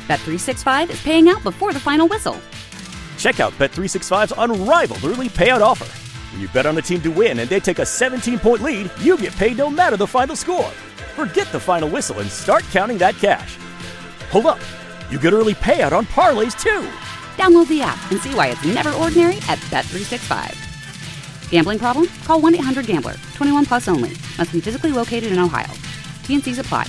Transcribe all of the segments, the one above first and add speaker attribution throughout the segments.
Speaker 1: Bet365 is paying out before the final whistle.
Speaker 2: Check out Bet365's unrivaled early payout offer. When you bet on a team to win and they take a 17-point lead, you get paid no matter the final score. Forget the final whistle and start counting that cash. Hold up. You get early payout on parlays, too.
Speaker 1: Download the app and see why it's never ordinary at Bet365. Gambling problem? Call 1-800-GAMBLER. 21 plus only. Must be physically located in Ohio. T&Cs apply.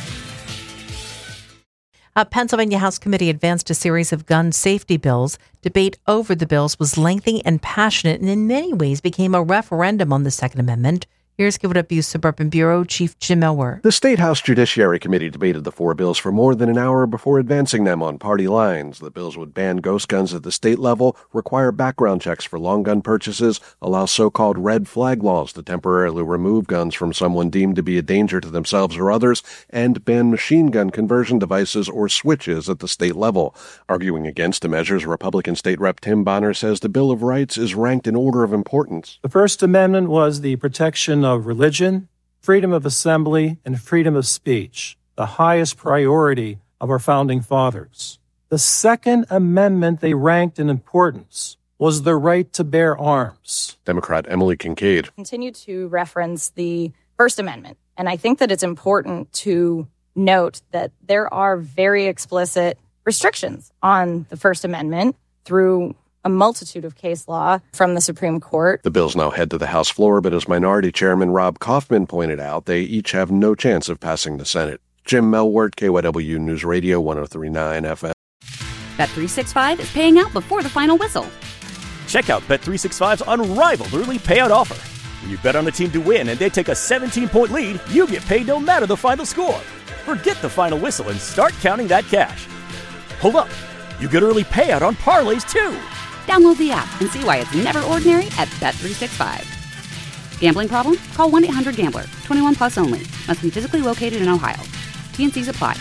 Speaker 3: A Pennsylvania House committee advanced a series of gun safety bills. Debate over the bills was lengthy and passionate and in many ways became a referendum on the Second Amendment. Here's KWW Suburban Bureau Chief Jim Elwer.
Speaker 4: The State House Judiciary Committee debated the 4 bills for more than an hour before advancing them on party lines. The bills would ban ghost guns at the state level, require background checks for long gun purchases, allow so-called red flag laws to temporarily remove guns from someone deemed to be a danger to themselves or others, and ban machine gun conversion devices or switches at the state level. Arguing against the measures, Republican State Rep Tim Bonner says the Bill of Rights is ranked in order of importance.
Speaker 5: The First Amendment was the protection of religion, freedom of assembly, and freedom of speech, the highest priority of our founding fathers. The Second Amendment they ranked in importance was the right to bear arms.
Speaker 4: Democrat Emily Kincaid.
Speaker 6: Continue to reference the First Amendment, and I think that it's important to note that there are very explicit restrictions on the First Amendment through a multitude of case law from the Supreme Court.
Speaker 4: The bills now head to the House floor, but as Minority Chairman Rob Kaufman pointed out, they each have no chance of passing the Senate. Jim Melwert, KYW News Radio 103.9 FM.
Speaker 1: Bet365 is paying out before the final whistle.
Speaker 2: Check out Bet365's unrivaled early payout offer. When you bet on a team to win and they take a 17-point lead, you get paid no matter the final score. Forget the final whistle and start counting that cash. Hold up. You get early payout on parlays, too.
Speaker 1: Download the app and see why it's never ordinary at Bet365. Gambling problem? Call 1-800-GAMBLER. 21 plus only. Must be physically located in Ohio. T&Cs apply.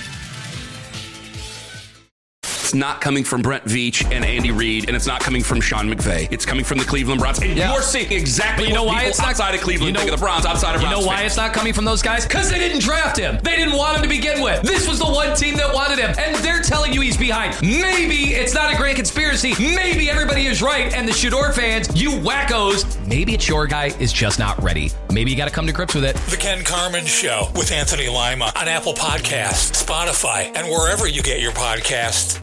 Speaker 7: It's not coming from Brent Veach and Andy Reid, and it's not coming from Sean McVay. It's coming from the Cleveland Browns. And you're seeing exactly what people it's outside of Cleveland think of the Browns, outside of Browns.
Speaker 8: You know why it's not coming from those guys? Because they didn't draft him. They didn't want him to begin with. This was the one team that wanted him, and they're telling you he's behind. Maybe it's not a great conspiracy. Maybe everybody is right, and the Shador fans, you wackos, maybe it's your guy is just not ready. Maybe you got to come to grips with it.
Speaker 9: The Ken Carman Show with Anthony Lima on Apple Podcasts, Spotify, and wherever you get your podcasts.